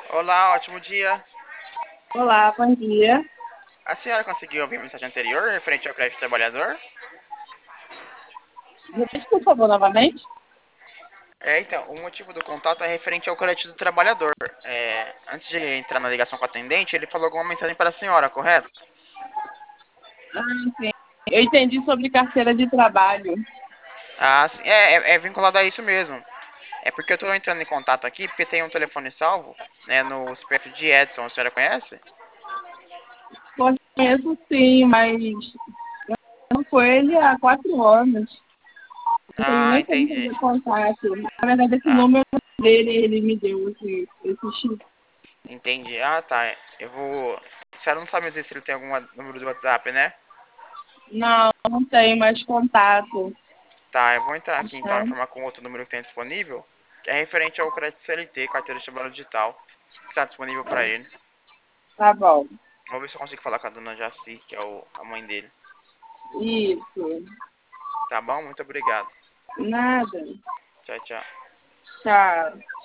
Olá, ótimo dia. Olá, bom dia. A senhora conseguiu ouvir a mensagem anterior referente ao crédito trabalhador? Repete, por favor, novamente. Então, o motivo do contato é referente ao crédito do trabalhador. Antes de entrar na ligação com o atendente, ele falou alguma mensagem para a senhora, correto? Ah, sim. Eu entendi sobre carteira de trabalho. Ah, sim, é vinculado a isso mesmo. É porque eu estou entrando em contato aqui porque tem um telefone salvo, né, no CPF de Edson, a senhora conhece? Conheço sim, mas não foi ele há 4 anos. Não tenho Ah, nem como entendi. fazer contato. Na verdade, esse Ah, número dele, ele me deu esse chip. entendi. Ah, tá. Eu vou. A senhora não sabe dizer se ele tem algum número do WhatsApp, né? Não, não tenho mais contato. Tá, eu vou entrar aqui então e Então, informar com outro número que tem disponível, que é referente ao crédito CLT, carteira de trabalho digital, que está disponível para ele. tá bom. Vou ver se eu consigo falar com a dona Jaci, que é a mãe dele. Isso. Tá bom? Muito obrigado. Nada. Tchau, tchau. Tchau.